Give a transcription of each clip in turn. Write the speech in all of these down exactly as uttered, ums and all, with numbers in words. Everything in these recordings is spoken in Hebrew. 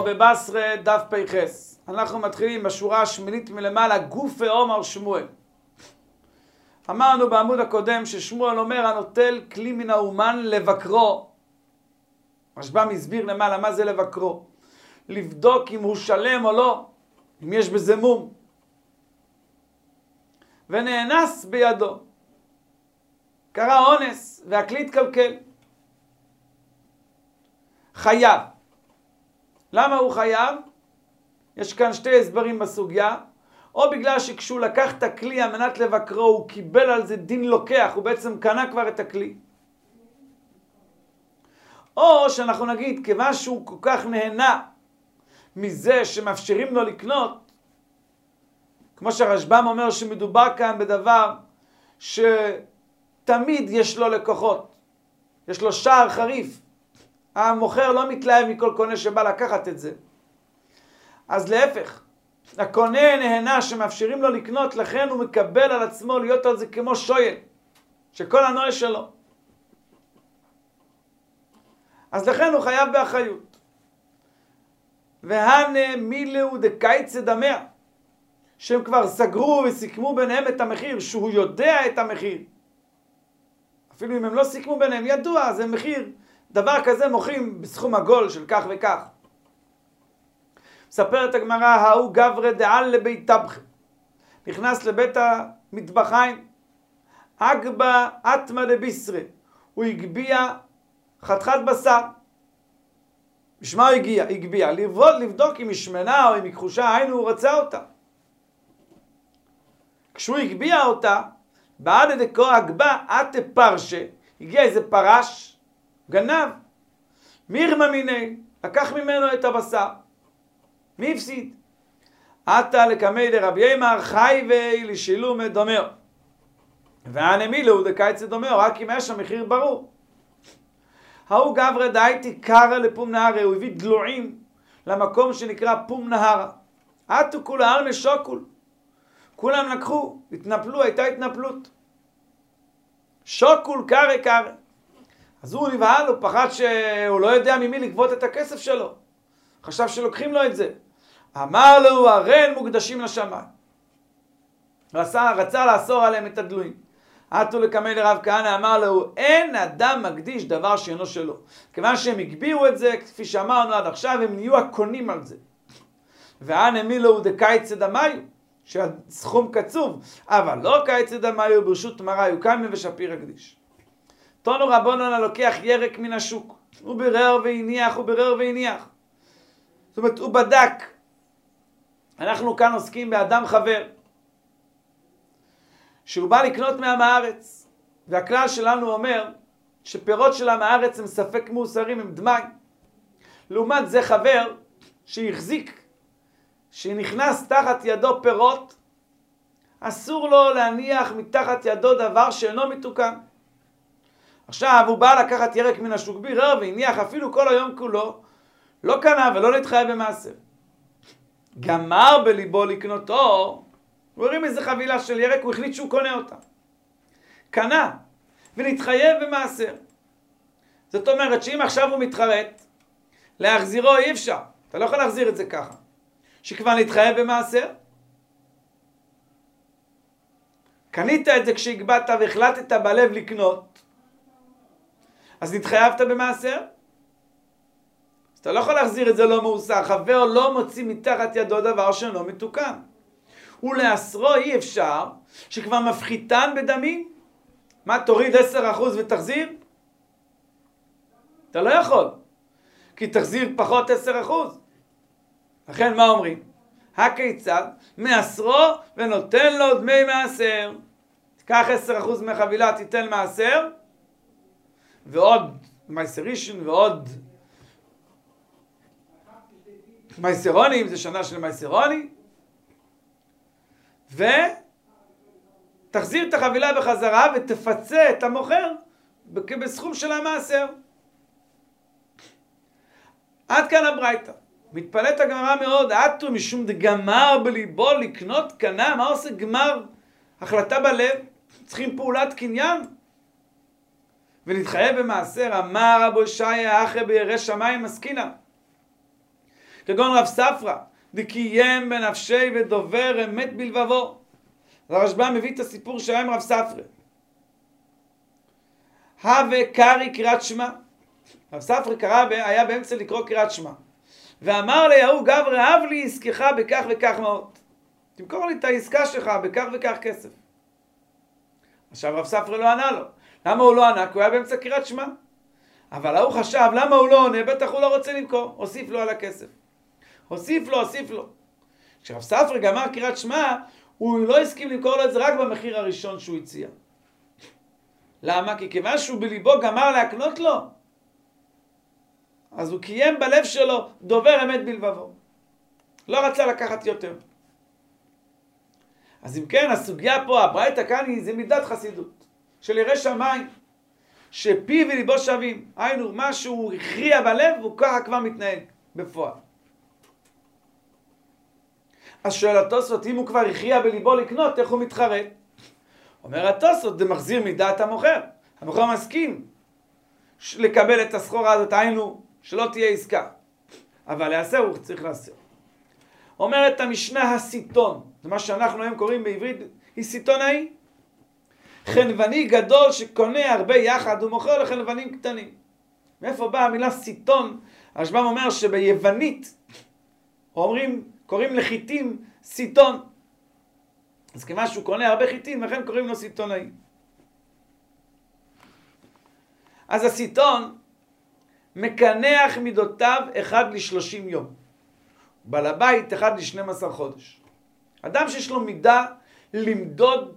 בו בבשרה דף פייחס. אנחנו מתחילים בשורה השמינית מלמעלה, גופי עומר שמואל. אמרנו בעמוד הקודם ששמואל אומר הנוטל כלי מן האומן לבקרו. רשב"ם הסביר למעלה מה זה לבקרו. לבדוק אם הוא שלם או לא, אם יש בזה מום. ונאנס בידו. קרה אונס והכלי התקלקל. חייב. למה הוא חייב? יש כאן שתי הסברים בסוגיה. או בגלל שכשהוא לקח את הכלי על מנת לבקרו, הוא קיבל על זה דין לוקח, הוא בעצם קנה כבר את הכלי. או שאנחנו נגיד, כיוון שהוא כל כך נהנה מזה שמאפשרים לו לקנות, כמו שהרשב"ם אומר שמדובר כאן בדבר שתמיד יש לו לקוחות, יש לו שער חריף, המוכר לא מתלהב מכל קונה שבא לקחת את זה. אז להפך, הקונה נהנה שמאפשרים לו לקנות, לכן הוא מקבל על עצמו להיות על זה כמו שויל, שכל הנועה שלו. אז לכן הוא חייב באחריות. והנה מילאו דקייצא דמע, שהם כבר סגרו וסיכמו ביניהם את המחיר, שהוא יודע את המחיר. אפילו אם הם לא סיכמו ביניהם, ידוע, זה מחיר. דבר כזה מוכרים בסכום עגול של כך וכך. מספרת הגמרא, ההוא גברי דעל לבית טבח. נכנס לבית המטבחיים. אגבה אטמה דביסרה. הוא הגביע חתיכת בשר. בשמה הוא הגיע, הגביע. לבדוק, לבדוק אם היא שמנה או אם היא כחושה, היינו הוא רצה אותה. כשהוא הגביע אותה, בעד דקו אגבה אטה פרשה. הגיע איזה פרש, גנב. מירמה מיני, לקח ממנו את הבשר. מי הפסיד? עתה לקמי דרבי אמר חי ואי לשילום דומר. והנה מילאו דקייצא דומר, רק אם יש המחיר ברור. ההוא גברי דאיתי קרא לפום נהרה, הוא הביא דלועים למקום שנקרא פום נהרה. עתו כולה אלמי שוקול. כולם לקחו, התנפלו, הייתה התנפלות. שוקול קרא קרא. אז הוא נבהל, הוא פחד שהוא לא יודע ממי לגבות את הכסף שלו. חשב שלוקחים לו את זה. אמר לו, הרן מוקדשים לשמיים. רצה, רצה לאסור עליהם את הדלויים. עתו לקמי לרב כהנא, אמר לו, אין אדם מקדיש דבר שאינו שלו. כיוון שהם הגביעו את זה, כפי שאמרנו עד עכשיו, הם נהיו הקונים על זה. והנה מילאו דקייצא דמיו, שהסכום קצוב, אבל לא קייצא דמיו, ברשות מראי, וקיימא ושפיר הקדיש. תונו רבונן הלוקח ירק מן השוק. הוא בירר והניח, הוא בירר והניח. זאת אומרת, הוא בדק. אנחנו כאן עוסקים באדם חבר, שהוא בא לקנות מעם הארץ, והכלל שלנו אומר שפירות של עם הארץ הם ספק מאוסרים, הם דמי. לעומת זה חבר שהחזיק, שנכנס תחת ידו פירות, אסור לו להניח מתחת ידו דבר שאינו מתוקן. עכשיו הוא בא לקחת ירק מן השוק, בירר והניח אפילו כל היום כולו, לא קנה ולא נתחייב במעשר. גמר בליבו לקנותו, הוא הרים איזה חבילה של ירק, הוא החליט שהוא קונה אותה. קנה ונתחייב במעשר. זאת אומרת שאם עכשיו הוא מתחרט, להחזירו אי אפשר. אתה לא יכול להחזיר את זה ככה. שכבר נתחייב במעשר. קנית את זה כשהגבעת והחלטת בלב לקנות, אז נתחייבת במעשר. אתה לא יכול להחזיר את זה לא מאוסר. חבר לא מוציא מתחת ידו דבר שאינו מתוקן. ולאסרו אי אפשר, שכבר מפחיתן בדמי. מה, תוריד עשרה אחוז ותחזיר? אתה לא יכול. כי תחזיר פחות עשרה אחוז. לכן מה אומרים? הכיצד? מאסרו ונותן לו דמי מעשר. תיקח עשרה אחוז מהחבילה, תיתן מעשר. ועוד מייסרישן ועוד מייסרוני, אם זה שנה של מייסרוני, ותחזיר את החבילה בחזרה ותפצה את המוכר בסכום של המעשר. עד כאן הברייתא. מתפלאת הגמרא מאוד, עתו משום דגמר בליבו לקנות קנה. מה עושה גמר? החלטה בלב, צריכים פעולת קניין ונתחייב במעשר. אמר רבו שיה אחרי בירא שמיים מסכינה, כגון רב ספרא, דקיים בנפשי ודובר אמת בלבבו. הרשב"ם מביא את הסיפור שהיה עם רב ספרא. הווה קרי קריאת שמע. רב ספרא קרא, היה באמצע לקרוא קריאת שמע. ואמר ליהוא גברי, הב לי עסקך בכך וכך מעות. תמכור לי את העסקה שלך בכך וכך כסף. עכשיו רב ספרא לא ענה לו. למה הוא לא ענה? כי הוא היה באמצע קריאת שמע. אבל הוא חשב, למה הוא לא עונה? בטח הוא לא רוצה למכור. הוסיף לו על הכסף. הוסיף לו, הוסיף לו. כשרב ספרא גמר קריאת שמע, הוא לא הסכים למכור לו את זה רק במחיר הראשון שהוא הציע. למה? כי כיוון שהוא בליבו גמר להקנות לו, אז הוא קיים בלב שלו דובר אמת בלבבו. לא רצה לקחת יותר. אז אם כן, הסוגיה פה, הברייתא כאן היא, זה מידת חסידות. של ירא שמיים, שפיו וליבו שווים. היינו, מה שהוא הכריע בלב, הוא ככה כבר מתנהג בפועל. אז שואל התוספות, אם הוא כבר הכריע בליבו לקנות, איך הוא מתחרט? אומר התוספות, זה מחזיר מדעת המוכר. המוכר מסכים לקבל את הסחורה הזאת, היינו, שלא תהיה עסקה. אבל לעשר הוא צריך לעשר. אומרת המשנה הסיטון, זה מה שאנחנו היום קוראים בעברית, היא סיטונאי. חנווני גדול שקונה הרבה יחד, הוא מוכר לחנוונים קטנים. מאיפה באה המילה סיטון? הרשב"ם אומר שביוונית, אומרים, קוראים לחיטים סיטון. אז כיוון שהוא קונה הרבה חיטים, לכן קוראים לו סיטונאי. אז הסיטון מקנח מידותיו אחד לשלושים יום. בעל הבית אחד לשנים עשר חודש. אדם שיש לו מידה למדוד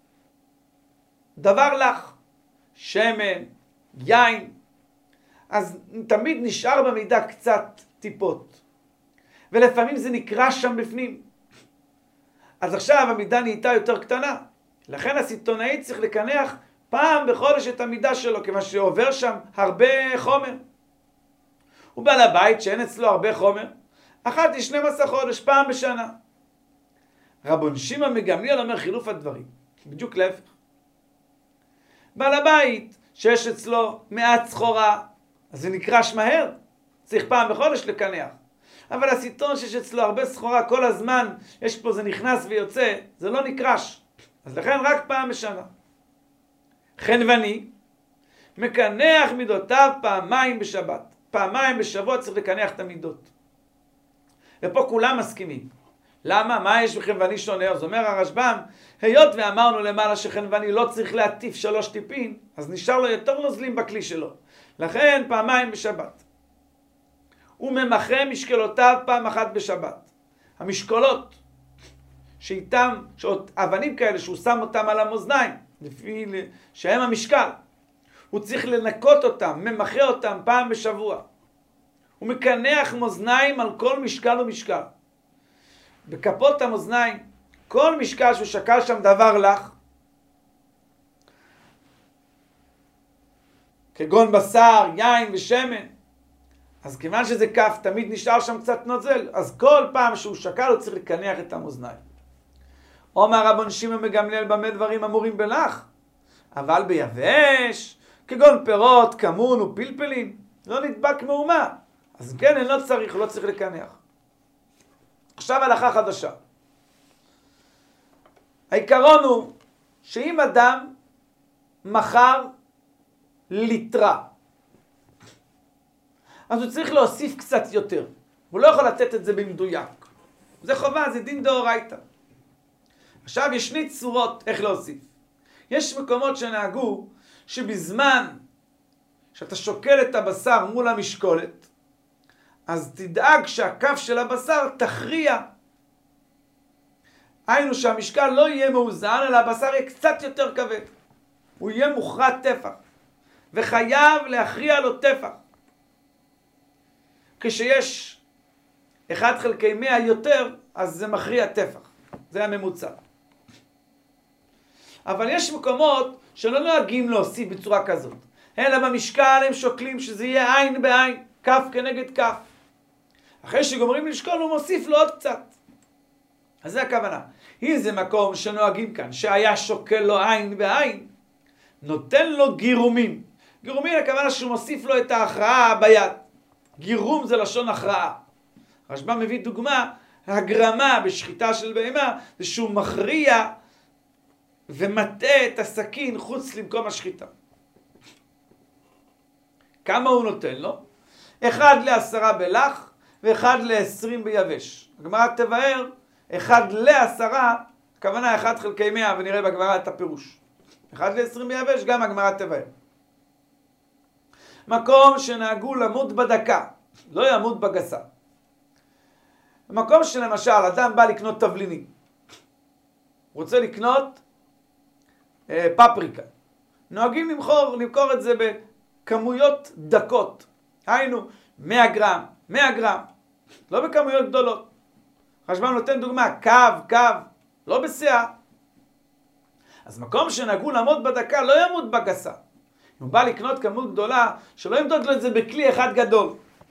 דבר לך, שמן, יין, אז תמיד נשאר במידה קצת טיפות. ולפעמים זה נקרא שם בפנים. אז עכשיו המידה נהייתה יותר קטנה. לכן הסיטונאי צריך לקנח פעם בחודש את המידה שלו, כיוון שעובר שם הרבה חומר. ובעל הבית שאין אצלו הרבה חומר, אחת ל-שנים עשר חודש, פעם בשנה. רבון שמעון מגמליאל אומר חילוף הדברים. בדיוק להפך. בעל הבית שיש אצלו מעט סחורה, אז זה נקרש מהר. צריך פעם בחודש לקנח. אבל הסיטון שיש אצלו הרבה סחורה כל הזמן, יש פה זה נכנס ויוצא, זה לא נקרש. אז לכן רק פעם בשנה. חנווני מקנח מידותיו פעמיים בשבת. פעמיים בשבוע צריך לקנח את המידות. ופה כולם מסכימים. למה? מה יש בחנווני שונה? אז אומר הרשב"ם, היות ואמרנו למעלה שחנווני לא צריך להטיף שלוש טיפין, אז נשאר לו יותר נוזלים בכלי שלו. לכן פעמיים בשבת. הוא ממחה משקלותיו פעם אחת בשבת. המשקולות שאיתם, שעוד אבנים כאלה שהוא שם אותם על המאזניים, לפי שהם המשקל, הוא צריך לנקות אותם, ממחה אותם פעם בשבוע. הוא מקנח מאזניים על כל משקל ומשקל. בכפות המאזניים, כל משקל שהוא שקל שם דבר לך, כגון בשר, יין ושמן, אז כיוון שזה כף, תמיד נשאר שם קצת נוזל, אז כל פעם שהוא שקל הוא צריך לקנח את המאזניים. אומר רבון שמעון מגמליאל, במה דברים אמורים בלח? אבל ביבש, כגון פירות, כמון ופלפלים, לא נדבק מאומה. אז כן, אני לא צריך, לא צריך לקנח. עכשיו הלכה חדשה. העיקרון הוא שאם אדם מכר ליטרה, אז הוא צריך להוסיף קצת יותר. הוא לא יכול לתת את זה במדויק. זה חובה, זה דין דאורייתא. עכשיו יש שני צורות איך להוסיף. יש מקומות שנהגו שבזמן שאתה שוקל את הבשר מול המשקולת, אז תדאג שהכף של הבשר תכריע. היינו שהמשקל לא יהיה מאוזן, אלא הבשר יהיה קצת יותר כבד. הוא יהיה מוכרע טפח. וחייב להכריע לו טפח. כשיש אחד חלקי מאה יותר, אז זה מכריע טפח. זה הממוצע. אבל יש מקומות שלא נוהגים להוסיף בצורה כזאת. אלא במשקל הם שוקלים שזה יהיה עין בעין, כף כנגד כף. אחרי שגומרים לשקול הוא מוסיף לו עוד קצת. אז זה הכוונה. אם זה מקום שנוהגים כאן, שהיה שוקל לו עין בעין, נותן לו גירומים. גירומים הכוונה שהוא מוסיף לו את ההכרעה ביד. גירום זה לשון הכרעה. הרשב"ם מביא דוגמה, הגרמה בשחיטה של בהמה, זה שהוא מכריע ומטעה את הסכין חוץ למקום השחיטה. כמה הוא נותן לו? אחד לעשרה בלח ואחד לעשרים ביבש. הגמרא תבאר, אחד לעשרה, הכוונה אחד חלקי מאה, ונראה בגמרא את הפירוש. אחד לעשרים ביבש, גם הגמרא תבאר. מקום שנהגו למות בדקה, לא ימות בגסה. במקום שלמשל, אדם בא לקנות תבלינים. רוצה לקנות אה, פפריקה. נוהגים למכור, למכור את זה בכמויות דקות. היינו, מאה גרם, מאה גרם. לא בכמויות גדולות. הרשב"ם נותן דוגמה, קו, קו, לא בסעה. אז מקום שנהגו לעמוד בדקה לא ימות בגסה. אם הוא בא לקנות כמות גדולה, שלא ימדוד לו את זה בכלי אחד גדול.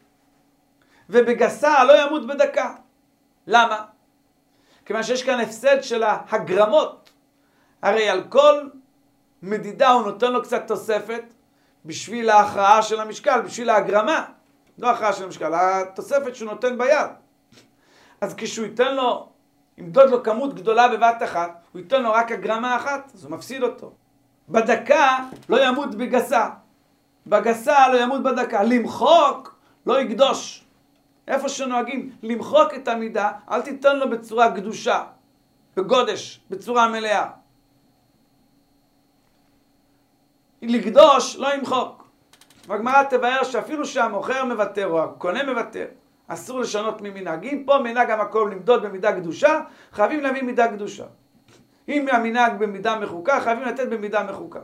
ובגסה לא ימות בדקה. למה? כיוון שיש כאן הפסד של הגרמות. הרי על כל מדידה הוא נותן לו קצת תוספת בשביל ההכרעה של המשקל, בשביל ההגרמה. לא ההכרעה של המשקל, התוספת שהוא נותן ביד. אז כשהוא ייתן לו, ימדוד לו כמות גדולה בבת אחת, הוא ייתן לו רק הגרמה אחת, אז הוא מפסיד אותו. בדקה לא ימות בגסה. בגסה לא ימות בדקה. למחוק לא יקדוש. איפה שנוהגים למחוק את המידה, אל תיתן לו בצורה קדושה, בגודש, בצורה מלאה. לקדוש לא ימחוק. והגמרא תבאר שאפילו שהמוכר מוותר או הקונה מוותר, אסור לשנות ממנהג. אם פה מנהג המקום למדוד במידה קדושה, חייבים להביא מידה קדושה. אם המנהג במידה מחוקה, חייבים לתת במידה מחוקה.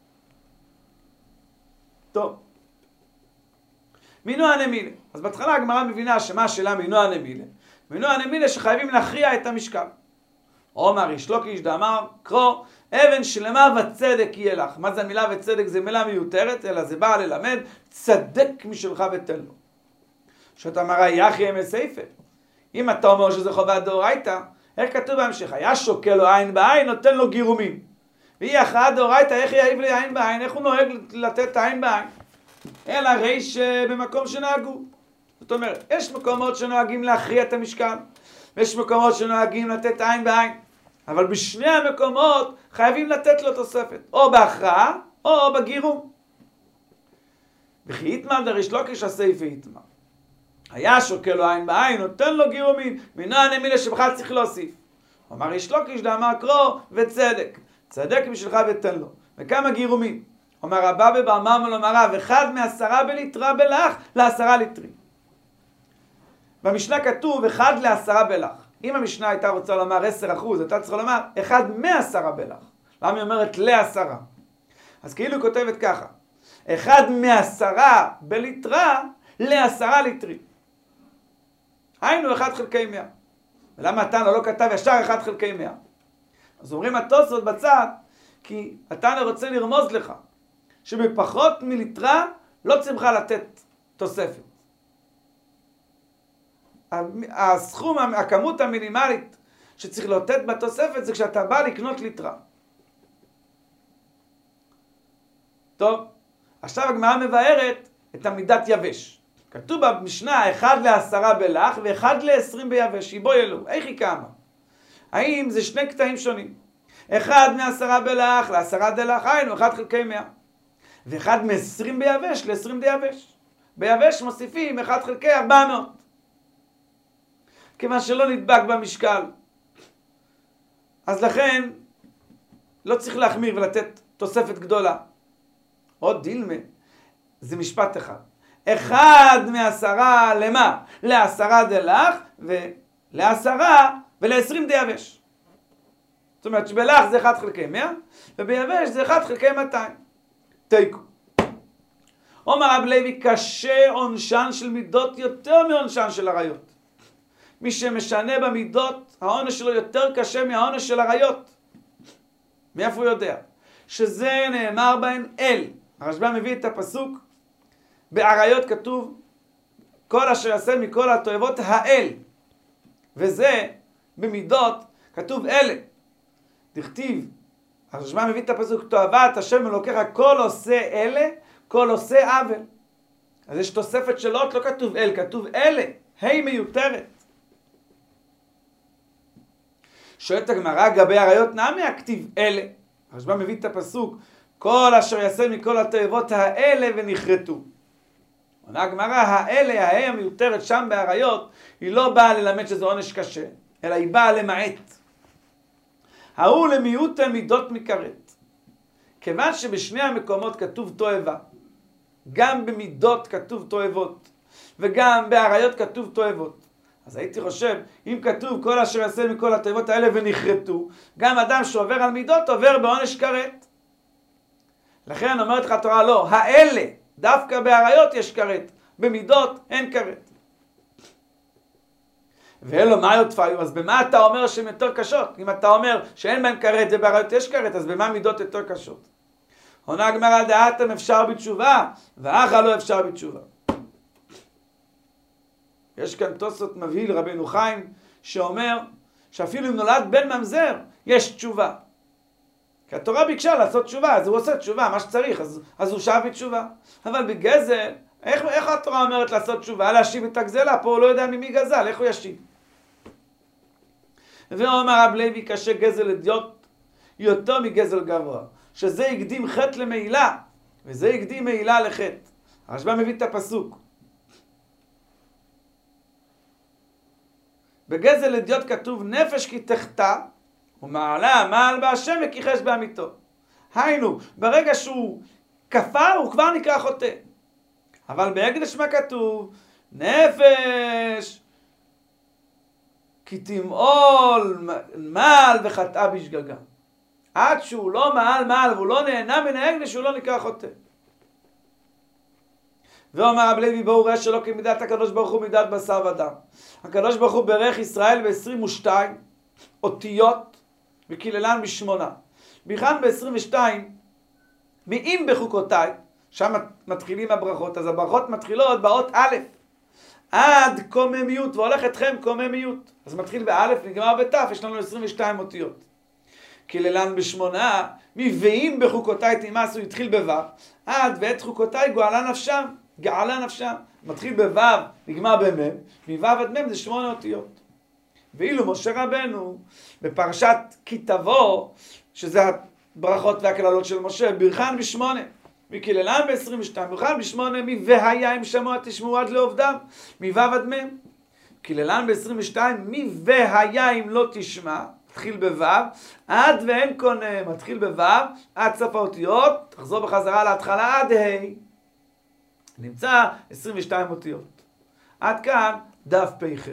טוב. מינוע נמילה. אז בהתחלה הגמרא מבינה שמה השאלה מינוע נמילה. מינוע נמילה שחייבים להכריע את המשקל. עומר ריש לוקיש דאמר, קרוא, אבן שלמה וצדק יהיה לך. מה זה המילה וצדק? זה מילה מיותרת, אלא זה בא ללמד, צדק משלך ותן לו. שאתה אמרה, יחי אמי סייפה. אם אתה אומר שזה חובת דאורייתא, איך כתוב בהמשך? היה שוקל לו עין בעין, נותן לו גירומים. והיא הכרעה דאורייתא, איך יעיב לי עין בעין? איך הוא נוהג לתת עין בעין? אלא ריש במקום שנהגו. זאת אומרת, יש מקומות שנוהגים להכריע את המשקל, ויש מקומות שנוהגים לתת עין בעין. אבל בשני המקומות חייבים לתת לו תוספת, או בהכרעה, או בגירום. וכי יתמר דריש לוקיש הסייפה יתמר. היה שוקל לו עין בעין, נותן לו גירומים, מינוע נמילה שבכלל צריך להוסיף. אמר ריש לוקיש דאמר קרוא וצדק. צדק בשבילך ותן לו. וכמה גירומים? אומר רבא באמר מלומר רב, אחד מעשרה בליטרה בלח לעשרה ליטרים. במשנה כתוב אחד לעשרה בלח. אם המשנה הייתה רוצה לומר עשר אחוז, הייתה צריכה לומר אחד מעשרה בלח. למה היא אומרת לעשרה? אז כאילו היא כותבת ככה, אחד מעשרה בליטרה לעשרה ליטרים. היינו אחד חלקי מאה. ולמה התנא לא כתב ישר אחד חלקי מאה? אז אומרים התוספות בצד, כי התנא רוצה לרמוז לך, שבפחות מליטרה לא צריכה לתת תוספת. הסכום, הכמות המינימלית שצריך לתת בתוספת זה כשאתה בא לקנות ליטרה. טוב, עכשיו הגמרא מבארת את המידת יבש. כתוב במשנה אחד לעשרה בלח ואחד לעשרים ביבש, יבוא ילו. איך היא כמה? האם זה שני קטעים שונים? אחד מעשרה בלח לעשרה דלח, היינו אחד חלקי מאה. ואחד מעשרים ביבש לעשרים דיבש. ביבש מוסיפים אחד חלקי ארבע מאות. כיוון שלא נדבק במשקל. אז לכן לא צריך להחמיר ולתת תוספת גדולה. עוד דילמה, זה משפט אחד. אחד מעשרה למה? לעשרה דלח ולעשרה ולעשרים דיבש. זאת אומרת שבלח זה אחד חלקי מאה וביבש זה אחד חלקי מאתיים. תיקו. אומר רב לוי, קשה עונשן של מידות יותר מעונשן של עריות. מי שמשנה במידות, העונש שלו יותר קשה מהעונש של עריות. מאיפה הוא יודע? שזה נאמר בהן אל. הרשב"ם מביא את הפסוק, בעריות כתוב, כל אשר יעשה מכל התועבות האל. וזה במידות כתוב אלה. דכתיב, הרשב"ם מביא את הפסוק, תועבת השם אלוקיך, כל עושה אלה, כל עושה עוול. אז יש תוספת של אות, לא כתוב אל, כתוב אלה. ה' מיותרת. שואלת הגמרא, גבי עריות נמי הכתיב אלה. הרשב"א מביא את הפסוק, כל אשר יעשה מכל התאבות האלה ונכרתו. עונה הגמרא, האלה, ההא המיותרת שם בעריות, היא לא באה ללמד שזה עונש קשה, אלא היא באה למעט. ההוא למיעוט מידות מכרת. כיוון שבשני המקומות כתוב תועבה, גם במידות כתוב תועבות, וגם בעריות כתוב תועבות. אז הייתי חושב, אם כתוב כל אשר יעשה מכל התאבות האלה ונכרתו, גם אדם שעובר על מידות עובר בעונש כרת. לכן אומרת לך התורה, לא, האלה, דווקא בעריות יש כרת, במידות אין כרת. ואלו מה יותפיו, אז במה אתה אומר שהן יותר קשות? אם אתה אומר שאין בהם כרת ובעריות יש כרת, אז במה מידות יותר קשות? עונה הגמרא, דעתם אפשר בתשובה, ואחא לא אפשר בתשובה. יש כאן תוספות מבהיל רבנו חיים, שאומר שאפילו אם נולד בן ממזר, יש תשובה. כי התורה ביקשה לעשות תשובה, אז הוא עושה תשובה, מה שצריך, אז, אז הוא שב בתשובה. אבל בגזל, איך, איך התורה אומרת לעשות תשובה? להשיב את הגזלה, פה הוא לא יודע ממי גזל, איך הוא ישיב? ואומר רב לוי, קשה גזל אדיוט יותר מגזל גבוה, שזה הקדים חטא למעילה, וזה הקדים מעילה לחטא. הרשב"א מביא את הפסוק. בגזל אדיוט כתוב נפש כי תחטא, ומעלה מעל בהשם וכיחש בעמיתו. היינו, ברגע שהוא כפר הוא כבר נקרא חוטא. אבל בהקדש מה כתוב? נפש כי תמעול מעל וחטאה בשגגה. עד שהוא לא מעל מעל והוא לא נהנה מן ההקדש הוא לא נקרא חוטא. ואומר רב לוי ברור יש שלא כמידת הקדוש ברוך הוא מידת בשר ודם. הקדוש ברוך הוא ברך ישראל ב-עשרים ושתיים אותיות וקיללן בשמונה. בכאן ב-עשרים ושתיים מאים בחוקותיי, שם מתחילים הברכות, אז הברכות מתחילות באות א' עד קוממיות, והולך אתכם קוממיות. אז מתחיל באלף, נגמר בתף, יש לנו עשרים ושתיים אותיות. קיללן בשמונה, מבאים בחוקותיי תימאסו, התחיל בו' עד ואת חוקותיי גואלה נפשם, גאלה נפשם. מתחיל בו', נגמר במ', מו' עד מ' זה שמונה אותיות. ואילו משה רבנו, בפרשת כי תבוא, שזה הברכות והקללות של משה, ברכן בשמונה, וקיללן ב-עשרים ושתיים, ברכן בשמונה, מ"והיה אם שמוע תשמעו עד לעובדם, מו' עד מ'. קיללן ב-עשרים ושתיים, מ"והיה אם לא תשמע, מתחיל בו' עד ואין קונה, מתחיל בו' עד סוף האותיות, תחזור בחזרה להתחלה עד ה'. נמצא עשרים ושתיים אותיות. עד כאן דף פ"ח.